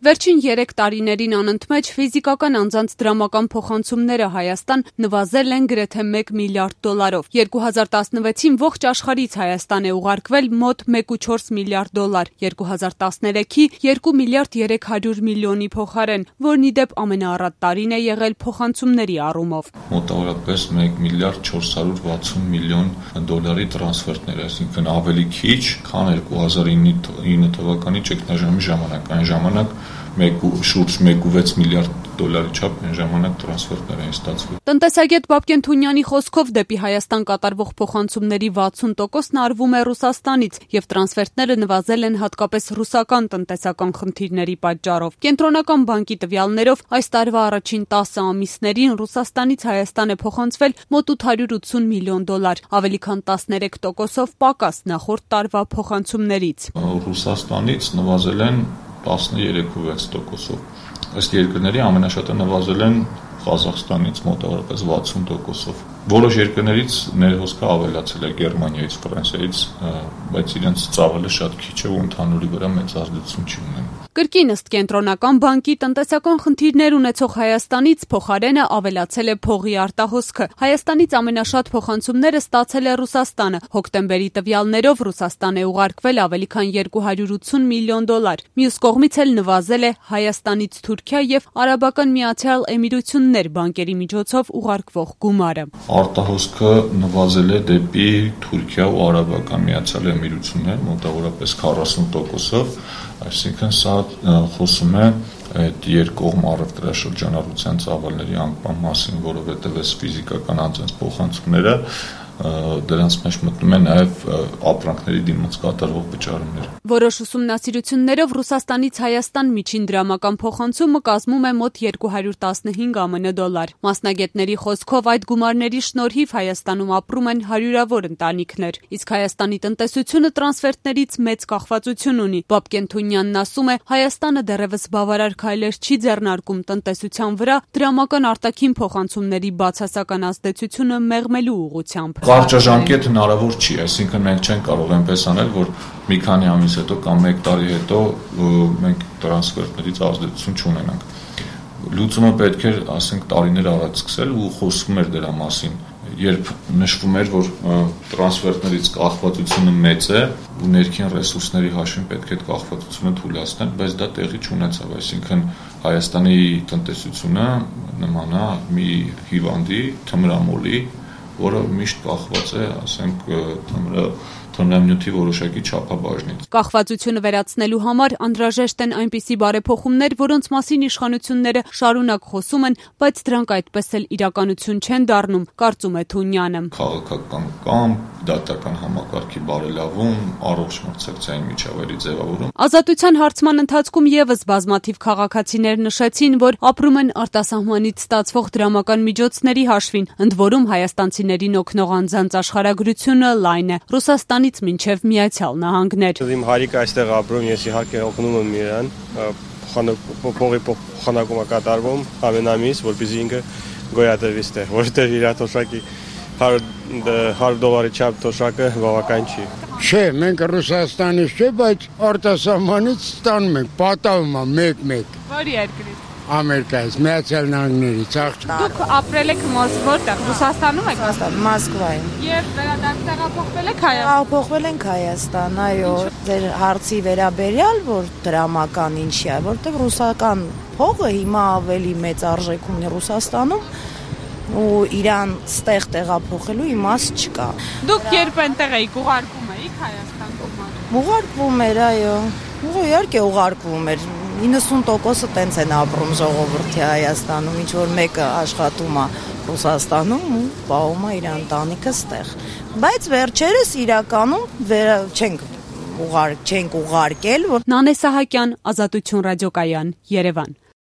Վերջին 3 տարիներին անընդմեջ ֆիզիկական անձանց դրամական փոխանցումները Հայաստան նվազել են գրեթե $1 միլիարդ։ 2016-ին ողջ աշխարհից Հայաստան է ուղարկվել մոտ $1.4 միլիարդ, 2013-ի $2 միլիարդ 300 միլիոնի փոխարեն, որն ի դեպ ամենաառատ տարին է եղել փոխանցումների առումով։ Մոտավորապես $1 միլիարդ 460 միլիոն տրանսֆերտներ, այսինքն ավելի քիչ, քան 2009 թվականի ճգնաժամի ժամանակ, այն ժամանակ շուրջ $1.6 միլիարդ չափ այն ժամանակ տրանսֆերտներ էին ստացվել։ Տնտեսագետ Բաբկեն Թունյանի խոսքով դեպի Հայաստան կատարվող փոխանցումների 60%-ն արվում է Ռուսաստանից եւ տրանսֆերտները նվազել են հատկապես ռուսական տնտեսական խնդիրների պատճառով։ Կենտրոնական բանկի տվյալներով այս տարվա առաջին 10 ամիսներին Ռուսաստանից Հայաստան է փոխանցվել մոտ $880 միլիոն, ավելի քան 13%-ով պակաս նախորդ տարվա փոխանցումներից։ Ռուսաստանից նվազել են 13.6%-ով։ Ըստ երկրների ամենաշատը նվազել են Ղազախստանից մոտավորապես 60%-ով։ Որոշ երկրներից ներհոսքը ավելացել է Գերմանիայից, Ֆրանսիայից, բայց իրենց ծավալը շատ քիչ է ու ընդհանուրի վրա մեծ ազդեցություն չի ունենում։ Կրկին ըստ Կենտրոնական բանկի տնտեսական խնդիրներ ունեցող Հայաստանից փոխարենը ավելացել է փողի արտահոսքը։ Հայաստանից ամենաշատ փոխանցումները ստացել է Ռուսաստանը։ Հոկտեմբերի տվյալներով Ռուսաստան է ուղարկվել ավելի քան $280 միլիոն։ Մյուս կողմից էլ նվազել է Հայաստանից Թուրքիա եւ Արաբական Միացյալ Էմիրություններ բանկերի միջոցով ուղարկվող գումարը։ Արտահոսքը նվազել է դեպի Թուրքիա ու Արաբական Միացյալ Էմիրություններ մոտավորապես 40%-ով, այսինքն սա խոսում է այդ երկկողմ առևտրաշրջանառության ծավալների անկման մասին, որովհետև այս ֆիզիկական անձանց փոխանցումները դրանց մեջ մտնում է նաև ապրանքների դիմաց կատարվող վճարումներ։ Որոշ ուսումնասիրություններով Ռուսաստանից Հայաստան միջին դրամական փոխանցումը կազմում է մոտ $215 ԱՄՆ։ Մասնագետների խոսքով այդ գումարների շնորհիվ Հայաստանում ապրում են հարյուրավոր ընտանիքներ, իսկ Հայաստանի տնտեսությունը տրանսֆերտներից մեծ կախվածություն ունի։ Բաբկեն Թունյանն ասում է, Հայաստանը դեռևս բավարար քայլեր չի ձեռնարկում տնտեսության վրա դրամական արտաքին փոխանցումների բացասական ազդեցությունը մեղմելու ուղղությամբ։ Կարճաժամկետ հնարավոր չի, այսինքն մենք չենք կարող այնպես անել, որ մի քանի ամիս հետո կամ 1 տարի հետո մենք տրանսֆերտներից ազդեցություն չունենանք։ Լուծումը պետք է, ասենք, տարիներ առաջ սկսել ու խոսվում էր դրա մասին, երբ նշվում էր, որ տրանսֆերտներից կախվածությունը մեծ է ու ներքին ռեսուրսների հաշվին պետք է այդ կախվածությունը թույլատրել, բայց դա տեղի չունեցավ, այսինքն Հայաստանի տնտեսությունը նման է մի հիվանդի, թմրամոլի, որը միշտ կախված է, ասենք, թմրանյութի որոշակի չափաբաժնից։ Կախվածությունը վերացնելու համար անհրաժեշտ են այնպիսի բարեփոխումներ, որոնց մասին իշխանությունները շարունակ խոսում են, բայց դրանք այդպես էլ իրականություն չեն դառնում, կարծում է Թունյանը։ Քաղաքական կամ դատական համակարգի բարելավում, առողջ մրցակցային միջավայրի ձևավորում։ Ազատության հարցման ընթացքում եւս բազմաթիվ քաղաքացիներ նշեցին, որ ապրում են արտասահմանից ստացվող դրամական միջոցների հաշվին, ընդ որում հայաստանցիներին օգնող անձանց աշխարհագրությունը լայն է։ Ռուսաստանից մինչև Միացյալ Նահանգներ։ Իմ հայրիկը այստեղ ապրում, ես իհարկե օգնում եմ իրան, փողի փոխանակումը կատարվում ամեն ամիս, որպեսզի ինքը գոյատևի ստեղ, որտեղ իր թոշակի $100 չափ թոշակը բավական չի։ Չէ, մենք Ռուսաստանից չէ, բայց արտասահմանից ստանում ենք, պատահում է մեկ-մեկ։ Որի երկրից։ Ամերիկայից, Միացյալ Նահանգներից, Դուք ապրել եք որտեղ, Ռուսաստանում եք։ Մոսկվայում։ Եվ տեղափոխվել եք Հայաստան։ Տեղափոխվել ենք Հայաստան, այո, ձեր հարցի վերաբերյալ, որ դրամական ինչի է, որտեղ ռուսական փողը հիմա ավելի մեծ արժեք ունի Ռուսաստանում ու իրան ստեղ տեղափոխելու իմաստ չկա։ Դուք երբ այնտեղ էիք ուղարկում էիք Հայաստան գումար։ Ուղարկվում էր, այո։ Իհարկե ուղարկվում էր։ 90%-ը տենց են ապրում ժողովրդի Հայաստանում, ինչ որ մեկը աշխատում է Ռուսաստանում ու պահում է իր ընտանիքը ստեղ։ Բայց վերջերս իրականում չենք ուղարկել։ Նանե Սահակյան, Ազատություն ռադիոկայան, Երևան։